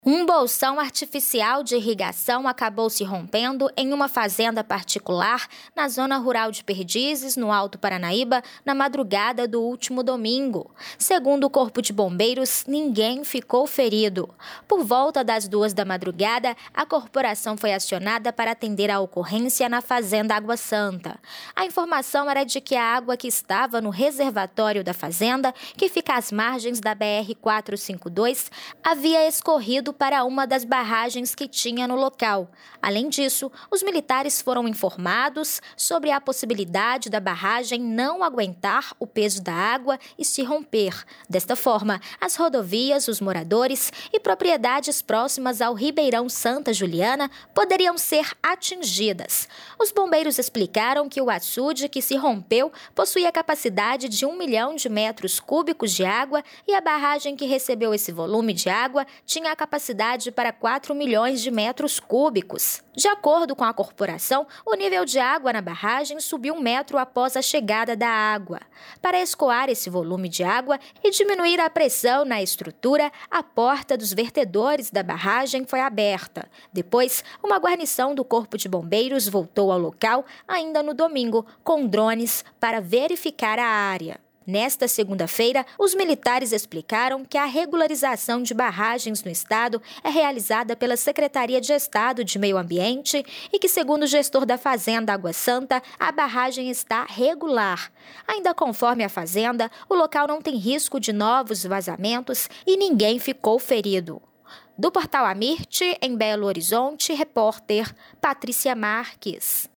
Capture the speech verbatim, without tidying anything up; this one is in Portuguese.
Um bolsão artificial de irrigação acabou se rompendo em uma fazenda particular na zona rural de Perdizes, no Alto Paranaíba, na madrugada do último domingo. Segundo o Corpo de Bombeiros, ninguém ficou ferido. Por volta das duas da madrugada, a corporação foi acionada para atender a ocorrência na fazenda Água Santa. A informação era de que a água que estava no reservatório da fazenda, que fica às margens da B R quatrocentos e cinquenta e dois, havia escorrido para uma das barragens que tinha no local. Além disso, os militares foram informados sobre a possibilidade da barragem não aguentar o peso da água e se romper. Desta forma, as rodovias, os moradores e propriedades próximas ao Ribeirão Santa Juliana poderiam ser atingidas. Os bombeiros explicaram que o açude que se rompeu possuía capacidade de um milhão de metros cúbicos de água e a barragem que recebeu esse volume de água tinha a capacidade para quatro milhões de metros cúbicos. De acordo com a corporação, o nível de água na barragem subiu um metro após a chegada da água. Para escoar esse volume de água e diminuir a pressão na estrutura, a porta dos vertedores da barragem foi aberta. Depois, uma guarnição do Corpo de Bombeiros voltou ao local ainda no domingo, com drones para verificar a área. Nesta segunda-feira, os militares explicaram que a regularização de barragens no estado é realizada pela Secretaria de Estado de Meio Ambiente e que, segundo o gestor da Fazenda Água Santa, a barragem está regular. Ainda conforme a Fazenda, o local não tem risco de novos vazamentos e ninguém ficou ferido. Do Portal Amirte, em Belo Horizonte, repórter Patrícia Marques.